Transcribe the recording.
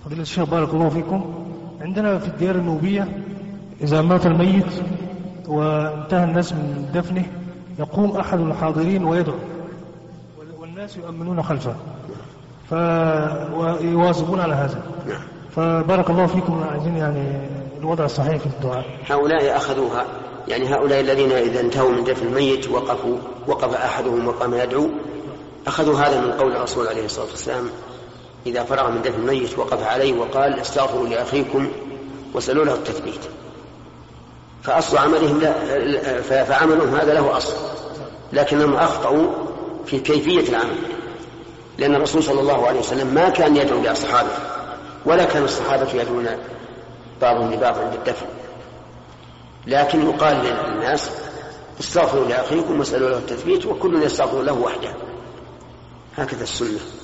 فضيلة الشيخ بارك الله فيكم، عندنا في الديار النوبية إذا مات الميت وانتهى الناس من دفنه يقوم أحد الحاضرين ويدعو والناس يؤمنون خلفه ويواظبون على هذا. فبارك الله فيكم، عايزين يعني الوضع الصحيح في الدعاء. هؤلاء أخذوها، يعني هؤلاء الذين إذا انتهوا من دفن الميت وقف أحدهم وقام يدعو، أخذوا هذا من قول الرسول عليه الصلاة والسلام إذا فرغ من دفن الميت وقف عليه وقال استغفروا لأخيكم وسألوا له التثبيت. فأصل عملهم فعملهم هذا له أصل، لكنهم أخطأوا في كيفية العمل، لأن الرسول صلى الله عليه وسلم ما كان يدعو لأصحابه ولا كان الصحابة يدعون بعضهم لبعض عند الدفن، لكن يقال للناس استغفروا لأخيكم واسألوا له التثبيت وكل يستغفر له وحده، هكذا السنة.